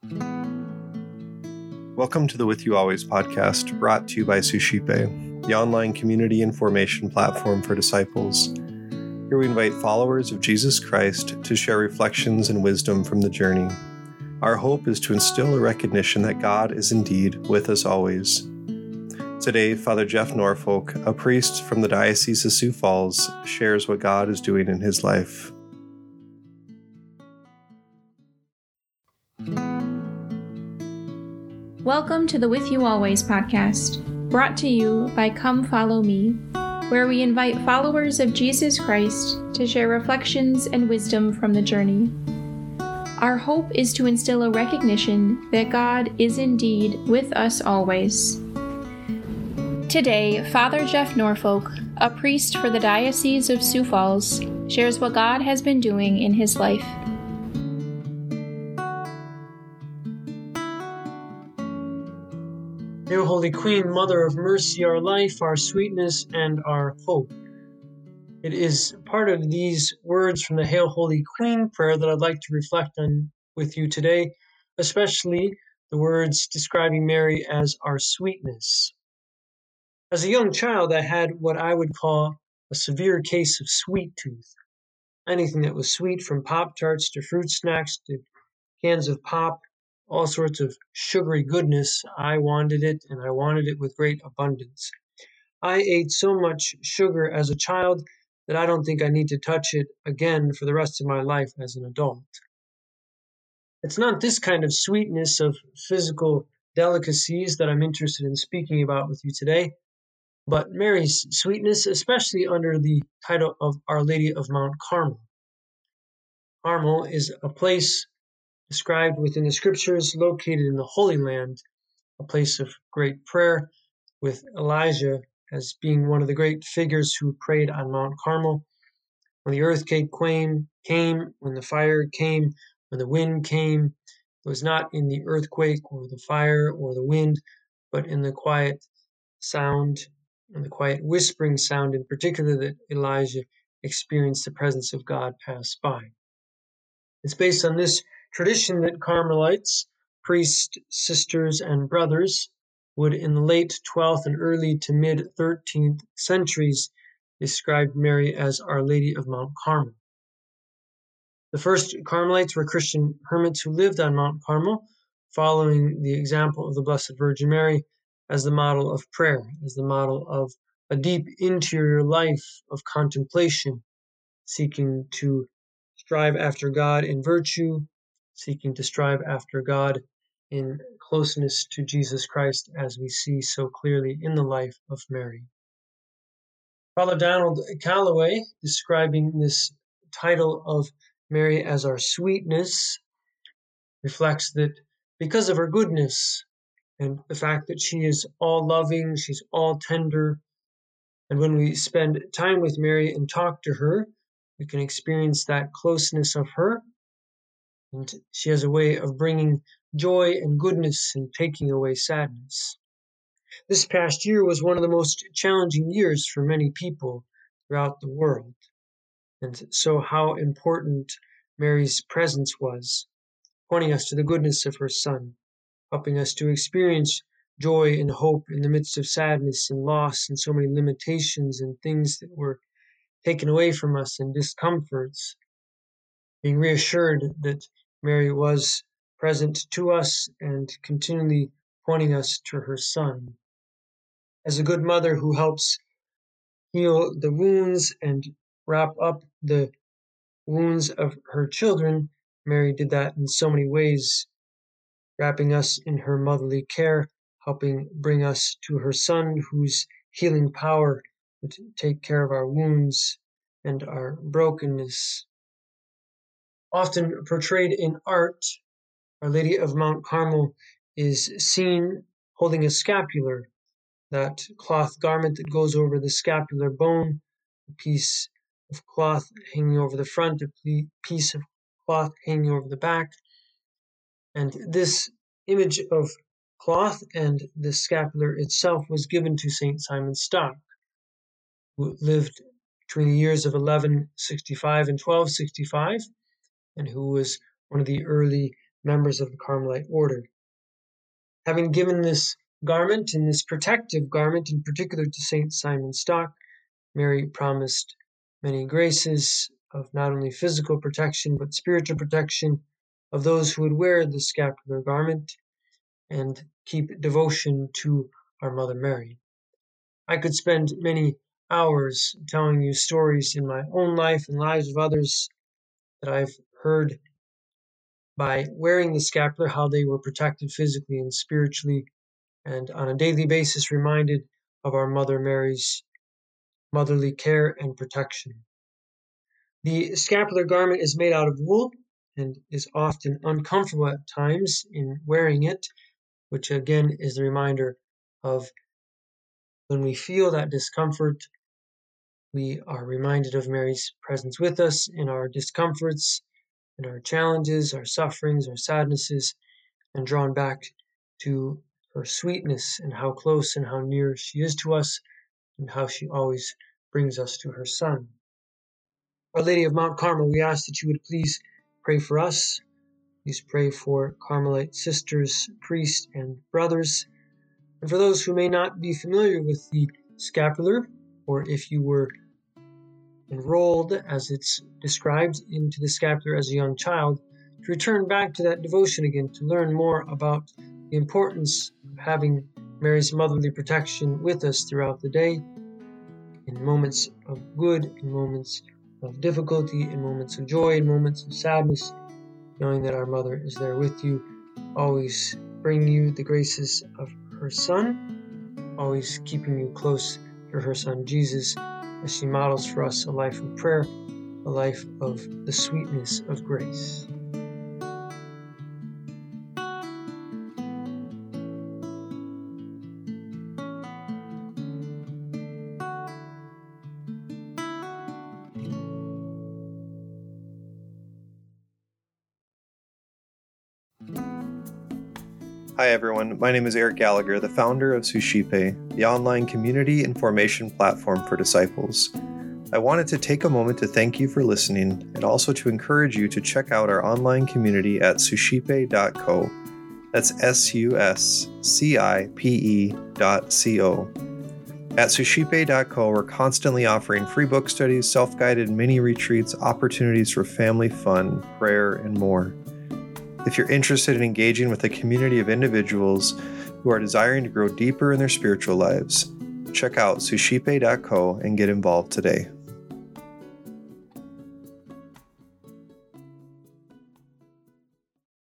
Welcome to the With You Always podcast, brought to you by Suscipe, the online community and formation platform for disciples. Here we invite followers of Jesus Christ to share reflections and wisdom from the journey. Our hope is to instill a recognition that God is indeed with us always. Today, Father Jeff Norfolk, a priest from the Diocese of Sioux Falls, shares what God is doing in his life. Welcome to the With You Always podcast, brought to you by Come Follow Me, where we invite followers of Jesus Christ to share reflections and wisdom from the journey. Our hope is to instill a recognition that God is indeed with us always. Today, Father Jeff Norfolk, a priest for the Diocese of Sioux Falls, shares what God has been doing in his life. Hail, Holy Queen, Mother of Mercy, our life, our sweetness, and our hope. It is part of these words from the Hail, Holy Queen prayer that I'd like to reflect on with you today, especially the words describing Mary as our sweetness. As a young child, I had what I would call a severe case of sweet tooth. Anything that was sweet, from Pop-Tarts to fruit snacks to cans of pop, all sorts of sugary goodness, I wanted it, and I wanted it with great abundance. I ate so much sugar as a child that I don't think I need to touch it again for the rest of my life as an adult. It's not this kind of sweetness of physical delicacies that I'm interested in speaking about with you today, but Mary's sweetness, especially under the title of Our Lady of Mount Carmel. Carmel is a place described within the scriptures, located in the Holy Land, a place of great prayer, with Elijah as being one of the great figures who prayed on Mount Carmel. When the earthquake came, when the fire came, when the wind came, it was not in the earthquake or the fire or the wind, but in the quiet sound, and the quiet whispering sound in particular, that Elijah experienced the presence of God pass by. It's based on this tradition that Carmelites, priests, sisters, and brothers would, in the late 12th and early to mid-13th centuries, describe Mary as Our Lady of Mount Carmel. The first Carmelites were Christian hermits who lived on Mount Carmel, following the example of the Blessed Virgin Mary as the model of prayer, as the model of a deep interior life of contemplation, seeking to strive after God in virtue, seeking to strive after God in closeness to Jesus Christ, as we see so clearly in the life of Mary. Father Donald Calloway, describing this title of Mary as our sweetness, reflects that because of her goodness and the fact that she is all loving, she's all tender, and when we spend time with Mary and talk to her, we can experience that closeness of her. And she has a way of bringing joy and goodness and taking away sadness. This past year was one of the most challenging years for many people throughout the world. And so how important Mary's presence was, pointing us to the goodness of her Son, helping us to experience joy and hope in the midst of sadness and loss and so many limitations and things that were taken away from us and discomforts, being reassured that Mary was present to us and continually pointing us to her Son. As a good mother who helps heal the wounds and wrap up the wounds of her children, Mary did that in so many ways, wrapping us in her motherly care, helping bring us to her Son, whose healing power would take care of our wounds and our brokenness. Often portrayed in art, Our Lady of Mount Carmel is seen holding a scapular, that cloth garment that goes over the scapular bone, a piece of cloth hanging over the front, a piece of cloth hanging over the back. And this image of cloth and the scapular itself was given to St. Simon Stock, who lived between the years of 1165 and 1265, and who was one of the early members of the Carmelite order. Having given this garment and this protective garment in particular to St. Simon Stock, Mary promised many graces of not only physical protection but spiritual protection of those who would wear the scapular garment and keep devotion to our Mother Mary. I could spend many hours telling you stories in my own life and lives of others that I've heard by wearing the scapular, how they were protected physically and spiritually, and on a daily basis reminded of our Mother Mary's motherly care and protection. The scapular garment is made out of wool and is often uncomfortable at times in wearing it, which again is the reminder of when we feel that discomfort, we are reminded of Mary's presence with us in our discomforts, in our challenges, our sufferings, our sadnesses, and drawn back to her sweetness and how close and how near she is to us and how she always brings us to her Son. Our Lady of Mount Carmel, we ask that you would please pray for us. Please pray for Carmelite sisters, priests, and brothers. And for those who may not be familiar with the scapular, or if you were enrolled, as it's described, into the scapular as a young child, to return back to that devotion again, to learn more about the importance of having Mary's motherly protection with us throughout the day, in moments of good, in moments of difficulty, in moments of joy, in moments of sadness, knowing that our Mother is there with you, always bringing you the graces of her Son, always keeping you close to her Son Jesus, as she models for us a life of prayer, a life of the sweetness of grace. Hi everyone, my name is Eric Gallagher, the founder of Suscipe, the online community and formation platform for disciples. I wanted to take a moment to thank you for listening and also to encourage you to check out our online community at suscipe.co. That's suscipe.co. At suscipe.co, we're constantly offering free book studies, self-guided mini retreats, opportunities for family fun, prayer, and more. If you're interested in engaging with a community of individuals who are desiring to grow deeper in their spiritual lives, check out suscipe.co and get involved today.